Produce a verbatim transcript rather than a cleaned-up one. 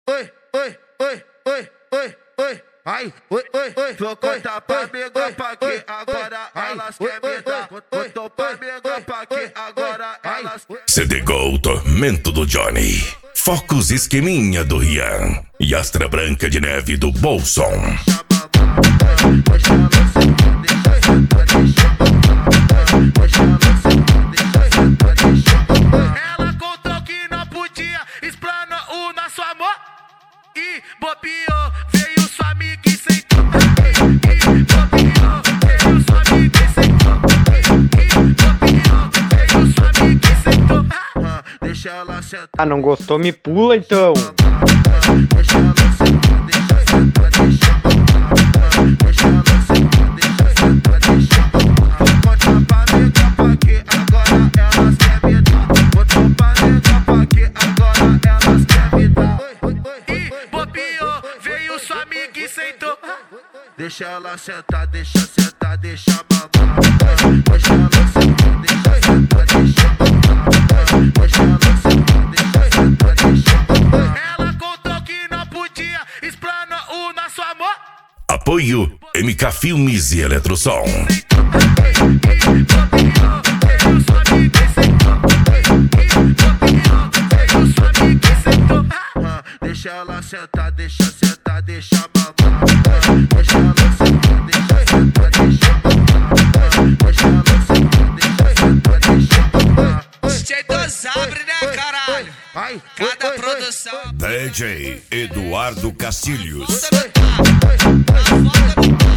oi, oi, oi, oi, oi, oi. Ai, oi, oi, oi. Vou contar pra amiga pra que agora elas querem me dar. Contou pra amiga pra que agora elas. C D Gol, Tormento do Johnny. Focus Esqueminha do Rian. E Astra Branca de Neve do Bolson. Ela contou que não podia explanar o nosso amor. E bobeou, veio sua amiga e sentou. E bobeou, veio sua amiga e sentou. E bobeou, veio sua amiga e sentou. Ah, deixa ela sentar. Ah, não gostou? Me pula então. Deixa ela sentar, deixa sentar, deixa sentar. Deixa ela sentar, deixa sentar, deixa sentar. Vou contar pra amiga pra que agora elas querem me dar. Botou pra amiga pra que agora elas querem me dar. E bobeou, veio sua amiga e sentou. Deixa ela sentar, deixa sentar, deixa mamar. Deixa ela sentar, deixa sentar, deixa mamar. Deixa ela sentar, deixa sentar, deixa mamar. Ela contou que não podia explanar o nosso amor. Apoio M K Filmes e Eletrosom. Deixa ela sentar, deixa sentar, deixa mamar. Deixa ela sentar, deixa sentar, deixa mamar. Deixa ela sentar, deixa sentar, deixa mamar. D J Dosabre, né, caralho? Ai, Cada produção. D J Eduardo Castilhos. Bunda no tapa, na foda no tapa.